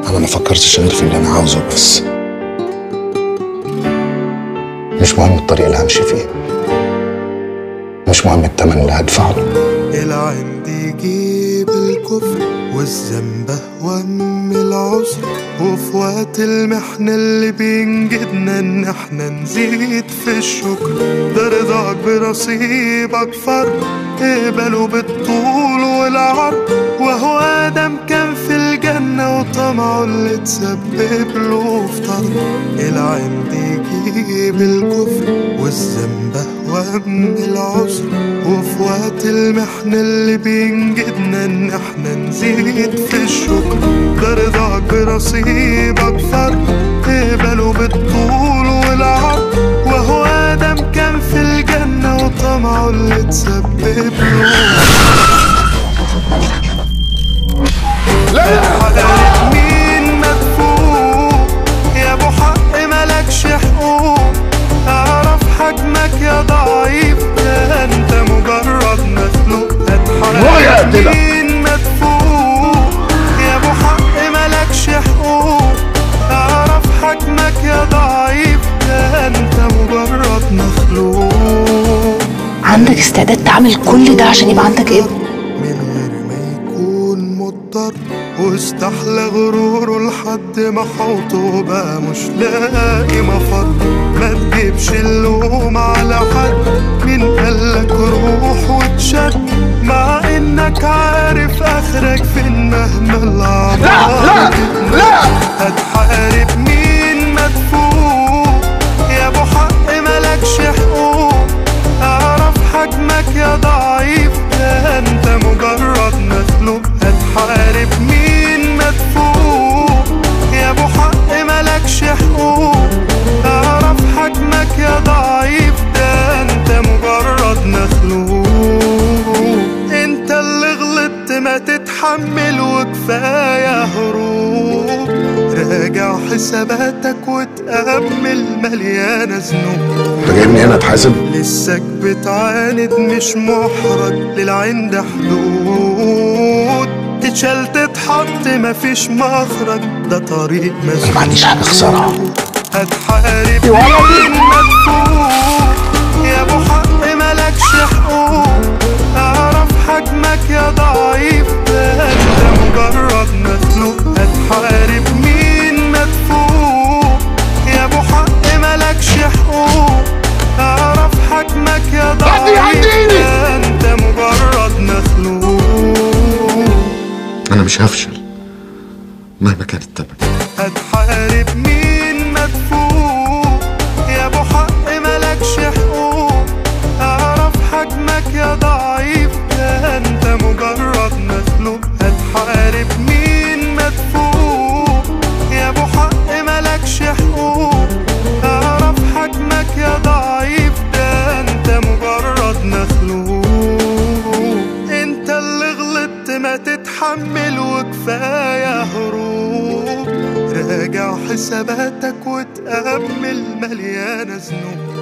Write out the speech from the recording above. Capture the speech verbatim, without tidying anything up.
انا ما فكرتش غير في اللي انا عاوزه بس. مش مهم الطريق اللي همشي فيه، مش مهم الثمن اللي هدفعه. العند يجيب الكفر والذنب وهم العسر، وفي وقت المحنة اللي بينجدنا ان احنا نزيد في الشكر. ده رضاك برصيبك فرق اقبله بالطول والعرض، وهو آدم كان في الجنة وطمعه اللي تسبب له في طرد. العند يجيب الكفر والذنب وهم العسر، وفي وقت المحنة اللي بينجدنا ان احنا نزيد في الشكر. ده رضاك برصيبك فرق اقبله بالطول والعرض، وهو آدم كان في الجنة وطمعه اللي تسبب له. حقك مين مدفوق يا ابو حق ملكش حقوق، اعرف حجمك يا ضعيف ده انت مجرد مخلوق. هتحقق مين مدفوق يا ابو حق ملكش حقوق، اعرف حجمك يا ضعيف ده انت مجرد مخلوق. عندك استعداد تعمل كل ده عشان يبقى عندك ابن من غير ما يكون مضطر، واستحلى غروره لحد ما حوطه بقى مش لاقي مفر. ما تجيبش اللوم على حد، مين قالك روح وتشد، مع انك عارف اخرك فين مهما العمر. لا لا لا هتحارب مين مدفوق يا ابو حق ملكش حقوق، اعرف حجمك يا ضعيف ده انت مجرد مخلوق. هتحارب مين مدفوق يا ابو حق ملكش حقوق، اعرف حجمك يا ضعيف ده انت مجرد مخلوق. انت اللي غلطت ما تتحمل وكفايه هروب، راجع حساباتك وتأمل مليانه ذنوب. انت جايبني هنا اتحاسب؟ لسك بتعاند مش محرج للعند حدود، تتشال تتحط مفيش مخرج ده طريق مسدود. انا ما عنديش حاجه اخسرها. هتحارب مين مدفوق يا ابو حق ملكش حقوق، اعرف حجمك يا ضعيف ده انت مجرد مخلوق. هتحارب مين مدفوق يا ابو حق ملكش حقوق، اعرف حجمك يا ضعيف ده انت مجرد مخلوق. انا مش هفشل مهما كان الثمن. هتحارب مين مدفوق يا ابو حق ملكش حقوق، اعرف حجمك يا ضعيف ده انت مجرد مخلوق. هتحارب مين مدفوق يا ابو حق ملكش حقوق، اعرف حجمك يا ضعيف ده انت مجرد مخلوق. انت اللي غلطت ما تتحمل وكفايه هروب، راجع حساباتك وتأمل مليانه ذنوب.